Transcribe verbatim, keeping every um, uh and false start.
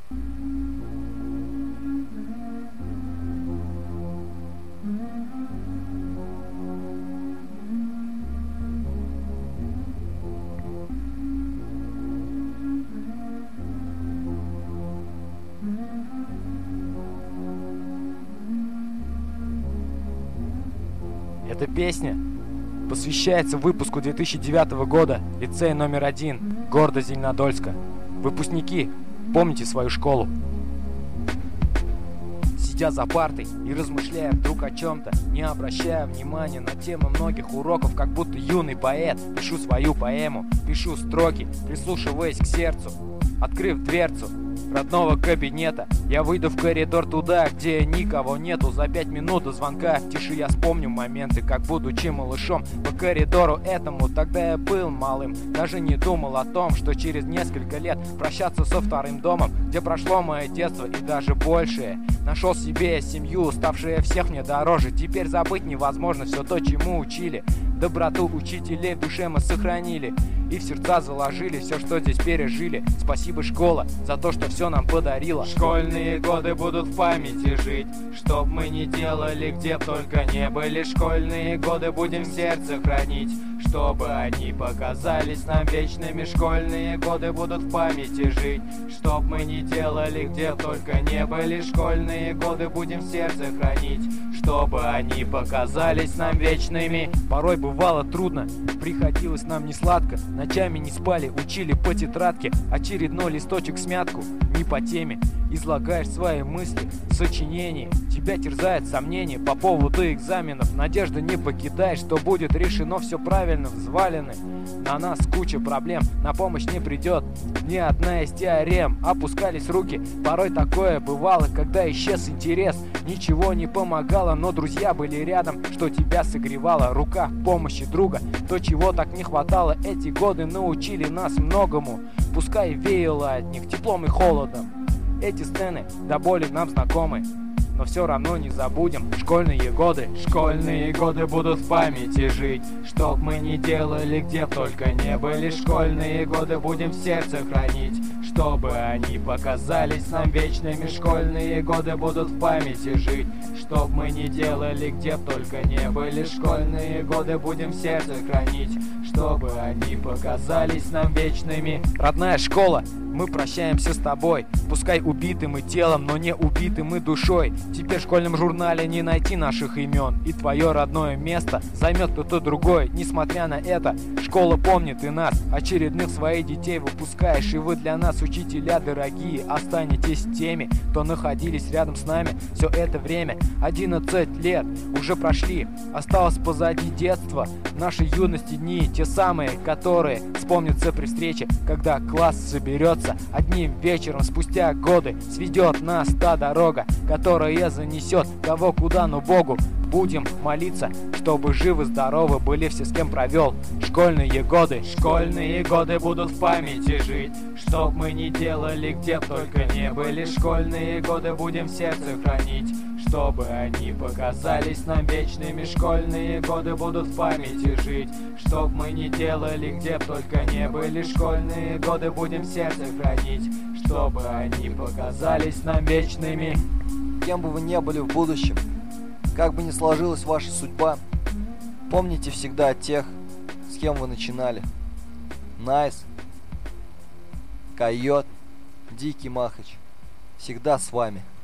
Эта песня посвящается выпуску две тысячи девятого года лицея номер один города Зеленодольска. Выпускники, помните свою школу. Сидя за партой и размышляя вдруг о чем-то, не обращая внимания на темы многих уроков, как будто юный поэт, пишу свою поэму, пишу строки, прислушиваясь к сердцу. Открыв дверцу родного кабинета, я выйду в коридор туда, где никого нету. За пять минут до звонка в тиши я вспомню моменты, как будучи малышом по коридору этому. Тогда я был малым, даже не думал о том, что через несколько лет прощаться со вторым домом, где прошло мое детство и даже большее. Нашел себе семью, ставшая всех мне дороже. Теперь забыть невозможно все то, чему учили. Доброту учителей в душе мы сохранили и в сердца заложили все, что здесь пережили. Спасибо, школа, за то, что все нам подарила. Школьные годы будут в памяти жить, чтоб мы не делали, где б только не были. Школьные годы будем в сердце хранить, чтобы они показались нам вечными. Школьные годы будут в памяти жить, чтоб мы не делали, где б только не были. Школьные годы будем в сердце хранить, чтобы они показались нам вечными. Порой бывало трудно, приходилось нам несладко. Ночами не спали, учили по тетрадке. Очередной листочек смятку, не по теме. Излагаешь свои мысли, сочинения. Тебя терзает сомнения по поводу экзаменов. Надежда не покидай, что будет решено все правильно. Взвалены на нас куча проблем, на помощь не придет ни одна из теорем. Опускались руки, порой такое бывало, когда исчез интерес. Ничего не помогало, но друзья были рядом, что тебя согревала. Рука в помощи друга, то, чего так не хватало. Эти годы научили нас многому, пускай веяло от них теплом и холодом. Эти сцены до боли нам знакомы, но все равно не забудем школьные годы. Школьные годы будут в памяти жить, чтоб мы не делали, где б только не были. Школьные годы будем в сердце хранить, чтобы они показались нам вечными. Школьные годы будут в памяти жить, чтоб мы не делали, где б только не были. Школьные годы будем в сердце хранить, чтобы они показались нам вечными. Родная школа, мы прощаемся с тобой, пускай убитым и телом, но не убитым и душой. Теперь в школьном журнале не найти наших имен, и твое родное место займет кто-то другой. Несмотря на это, школа помнит и нас. Очередных своих детей выпускаешь, и вы для нас, учителя дорогие, останетесь теми, кто находились рядом с нами все это время. Одиннадцать лет уже прошли, осталось позади детство, нашей юности дни, те самые, которые вспомнятся при встрече, когда класс соберется одним вечером. Спустя годы сведет нас та дорога, которая занесет кого куда, но Богу будем молиться, чтобы живы-здоровы были все, с кем провел школьные годы. Школьные годы будут в памяти жить, чтоб мы не делали, где б только не были. Школьные годы будем в сердце хранить, чтобы они показались нам вечными. Школьные годы будут в памяти жить, чтоб мы не делали, где б только не были. Школьные годы будем в сердце хранить, чтобы они показались нам вечными. Кем бы вы ни были в будущем, как бы ни сложилась ваша судьба, помните всегда о тех, с кем вы начинали. Найс, Койот, Дикий Махач всегда с вами.